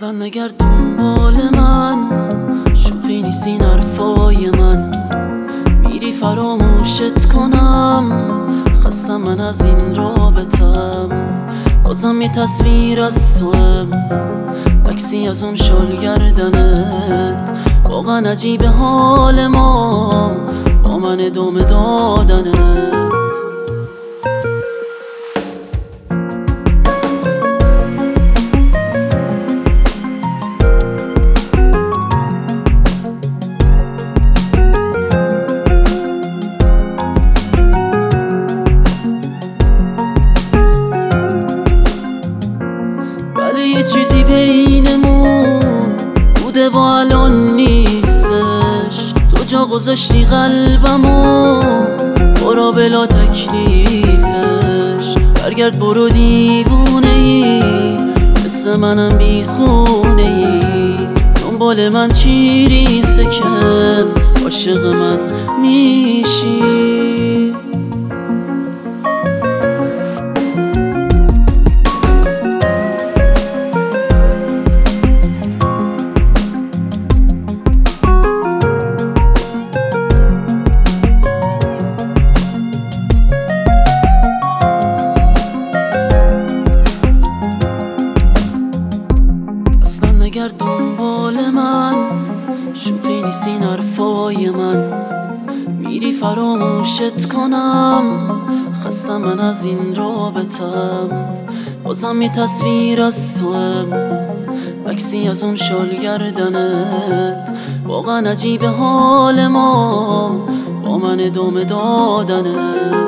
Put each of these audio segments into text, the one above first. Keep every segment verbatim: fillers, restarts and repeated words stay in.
اصلا نگرد دنبال من، شوخی نیست این حرفای من. میری فراموشت کنم، خستم من از این رابطم. بازم یه تصویر از توام، عکسی از اون شال گردنت. واقعا عجیب حال ما، با من ادامه دادنت. یه چیزی بینمون بوده و الان نیستش. تو جا گذاشتی قلبمو، برو بلا تکلیفش. برگرد برو دیوونه ای، مثل منم بیخونه ای. دنبال من چی ریخته که عاشق من میشی؟ نگرد دنبال من، شوخی نیست این حرفای من. میری فراموشت کنم، خستم من از این رابطم. بازم یه تصویر از توام، عکسی از اون شال گردنت. واقعا عجیب حال ما، با من ادامه دادنت.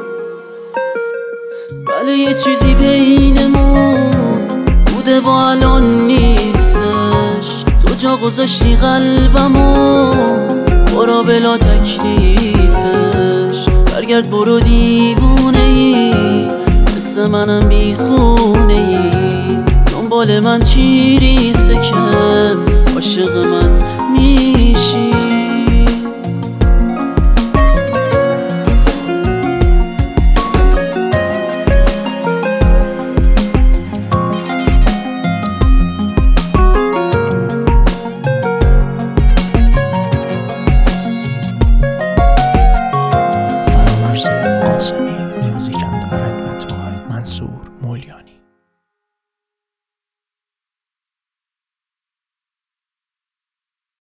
بله یه چیزی بینمون بوده و الان نیستش. تو جا گذاشتی قلبمو، برو بلا تکلیفش. برگرد برو دیوونه ای، مثل منم بیخونه ای. دنبال من چی ریخته که عاشق